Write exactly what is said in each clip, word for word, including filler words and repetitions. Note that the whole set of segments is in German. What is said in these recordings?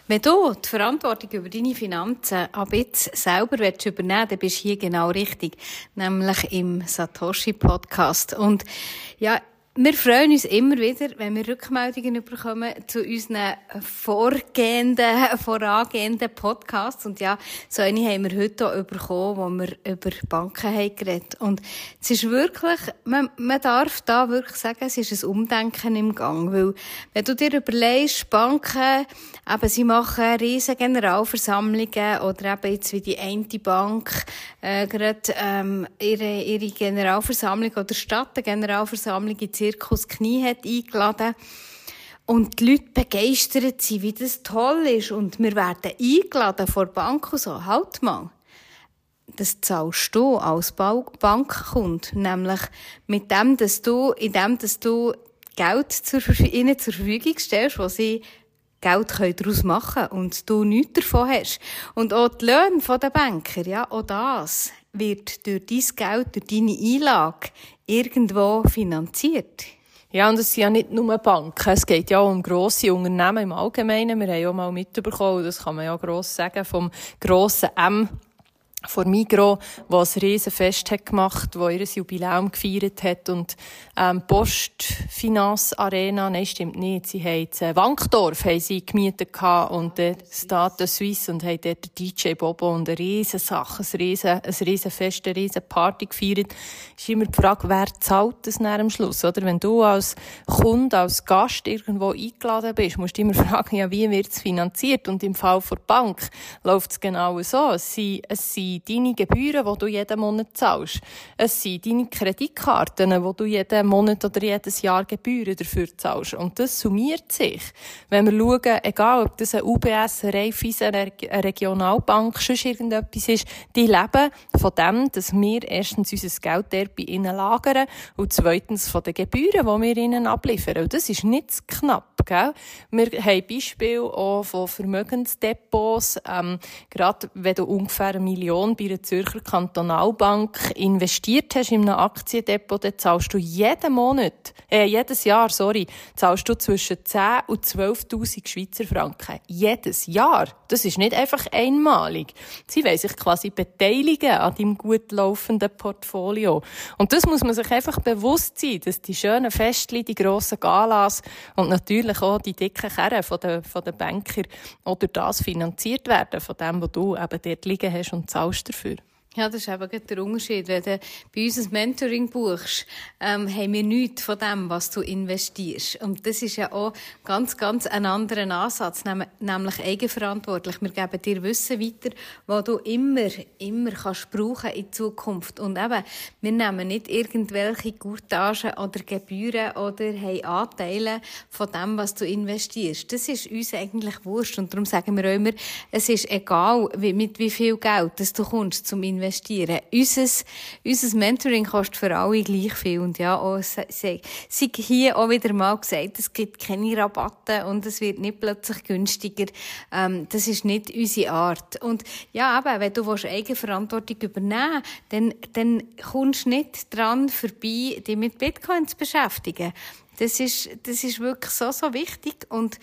Wenn du die Verantwortung über deine Finanzen ab jetzt selber willst übernehmen, dann bist du hier genau richtig. Nämlich im Satoshi-Podcast. Und ja, wir freuen uns immer wieder, wenn wir Rückmeldungen bekommen zu unseren vorgehenden, vorangehenden Podcasts. Und ja, so eine haben wir heute auch bekommen, wo wir über Banken haben geredet. Und es ist wirklich, man, man darf da wirklich sagen, es ist ein Umdenken im Gang. Weil, wenn du dir überlegst, Banken, eben, sie machen riesen Generalversammlungen oder eben jetzt wie die eine Bank, äh, gerade, ähm, ihre, ihre Generalversammlung oder Stadt, eine Generalversammlung in Zirkus Knie hat eingeladen. Und die Leute begeistert sind, wie das toll ist. Und wir werden eingeladen vor der Bank und so. Halt mal. Das zahlst du als Bankkunde. Nämlich mit dem, dass du, indem, dass du Geld zur, ihnen zur Verfügung stellst, wo sie Geld daraus machen können und du nichts davon hast. Und auch die Löhne der Banker, ja, auch das wird durch dein Geld, durch deine Einlage irgendwo finanziert. Ja, und es sind ja nicht nur Banken. Es geht ja auch um grosse Unternehmen im Allgemeinen. Wir haben ja mal mitbekommen, das kann man ja gross sagen, vom grossen M von Migros, wo ein Riesenfest hat gemacht, wo ihr Jubiläum gefeiert hat und ähm, Postfinanz Arena, nein, stimmt nicht, sie haben äh, Wankdorf haben sie gemietet gehabt und äh, Stade Suisse und haben dort D J Bobo und eine riesen Sache, ein riesen, ein riesen Fest, eine riesen Party gefeiert. Ist immer die Frage, wer zahlt das nach am Schluss, oder? Wenn du als Kunde, als Gast irgendwo eingeladen bist, musst du immer fragen, ja, wie wird es finanziert? Und im Fall der Bank läuft es genau so. Es sind, es sind deine Gebühren, die du jeden Monat zahlst. Es sind deine Kreditkarten, die du jeden Monat oder jedes Jahr Gebühren dafür zahlst. Und das summiert sich. Wenn wir schauen, egal ob das eine U B S, eine Raiffeisen, eine Regionalbank, sonst irgendetwas ist, die leben von dem, dass wir erstens unser Geld dort bei ihnen lagern und zweitens von den Gebühren, die wir ihnen abliefern. Und das ist nicht zu knapp, gell? Wir haben Beispiele auch von Vermögensdepots, ähm, gerade wenn du ungefähr eine Million bei einer Zürcher Kantonalbank investiert hast in einem Aktiendepot, dann zahlst du jeden Monat, äh, jedes Jahr, sorry, zahlst du zwischen zehn und zwölftausend Schweizer Franken. Jedes Jahr. Das ist nicht einfach einmalig. Sie wollen sich quasi beteiligen an deinem gut laufenden Portfolio. Und das muss man sich einfach bewusst sein, dass die schönen Festchen, die grossen Galas und natürlich auch die dicken Kerren von den, von den Banker oder das finanziert werden, von dem, was du eben dort liegen hast und zahlst dafür. Ja, das ist eben der Unterschied. Wenn du bei uns ein Mentoring buchst, ähm, haben wir nichts von dem, was du investierst. Und das ist ja auch ganz, ganz ein anderer Ansatz, nämlich eigenverantwortlich. Wir geben dir Wissen weiter, was du immer, immer kannst brauchen in Zukunft. Und eben, wir nehmen nicht irgendwelche Gurtagen oder Gebühren oder haben Anteile von dem, was du investierst. Das ist uns eigentlich wurscht. Und darum sagen wir auch immer, es ist egal, mit wie viel Geld das du kommst zum Investieren. Investieren. Unser, unser Mentoring kostet für alle gleich viel. Und ja, auch, sei, sei hier auch wieder mal gesagt, es gibt keine Rabatte und es wird nicht plötzlich günstiger. Ähm, das ist nicht unsere Art. Und ja, eben, wenn du Eigenverantwortung übernehmen willst, dann, dann kommst du nicht dran vorbei, dich mit Bitcoin zu beschäftigen. Das ist, das ist wirklich so, so wichtig. Und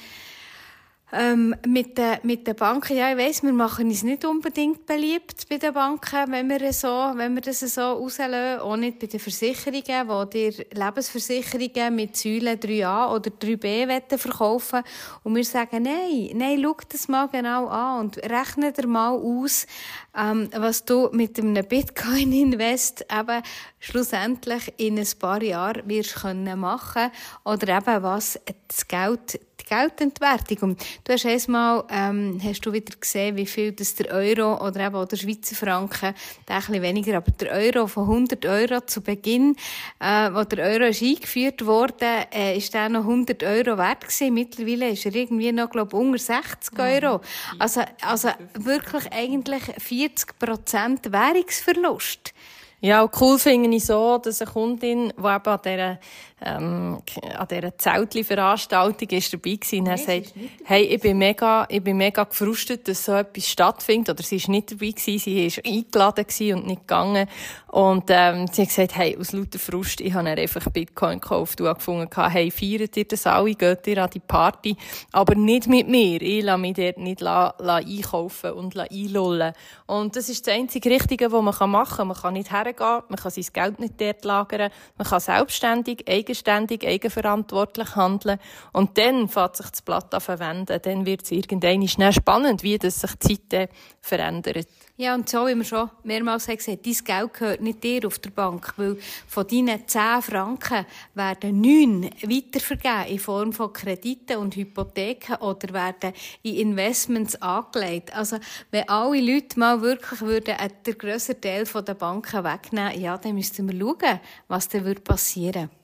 Ähm, mit den, mit den Banken, ja, ich weiss, wir machen uns nicht unbedingt beliebt bei den Banken, wenn wir so, wenn wir das so rauslassen. Auch nicht bei den Versicherungen, wo dir Lebensversicherungen mit Säule drei a oder drei b verkaufen wollen. Und wir sagen, nein, nein, schau das mal genau an und rechne dir mal aus, ähm, was du mit einem Bitcoin-Invest eben schlussendlich in ein paar Jahren wirst können machen oder eben was das Geld Geldentwertung. Und du hast einmal, ähm, hast du wieder gesehen, wie viel das der Euro oder eben auch der Schweizer Franken, der ein bisschen weniger, aber der Euro von hundert Euro zu Beginn, äh, wo der Euro ist eingeführt wurde, äh, ist der noch hundert Euro wert gewesen. Mittlerweile ist er irgendwie noch, glaube ich, unter sechzig Euro. Also, also wirklich eigentlich vierzig Prozent Währungsverlust. Ja, und cool finde ich so, dass eine Kundin, die eben an dieser ähm, an dieser Zeltli-Veranstaltung ist dabei gewesen. Und er sagt, hey, ich bin mega, ich bin mega gefrustet, dass so etwas stattfindet. Oder sie ist nicht dabei gewesen, sie ist eingeladen gewesen und nicht gegangen. Und, ähm, sie hat gesagt, hey, aus lauter Frust, ich habe einfach Bitcoin gekauft und gefunden, hey, feiert ihr das alle, geht ihr an die Party? Aber nicht mit mir. Ich lasse mich dort nicht la, la einkaufen und la einlullen. Und das ist das einzige Richtige, was man machen kann. Man kann nicht hergehen, man kann sein Geld nicht dort lagern, man kann selbstständig, eigenständig, eigenverantwortlich handeln. Und dann fängt sich das Blatt an verwenden. Dann wird es irgendwann schnell spannend, wie das sich die Zeit verändert. Ja, und so, wie wir schon mehrmals gesagt haben, dein Geld gehört nicht dir auf der Bank, weil von deinen zehn Franken werden neun weitervergeben in Form von Krediten und Hypotheken oder werden in Investments angelegt. Also, wenn alle Leute mal wirklich würden, den grösseren Teil der Banken wegnehmen, ja, dann müssten wir schauen, was dann passieren würde.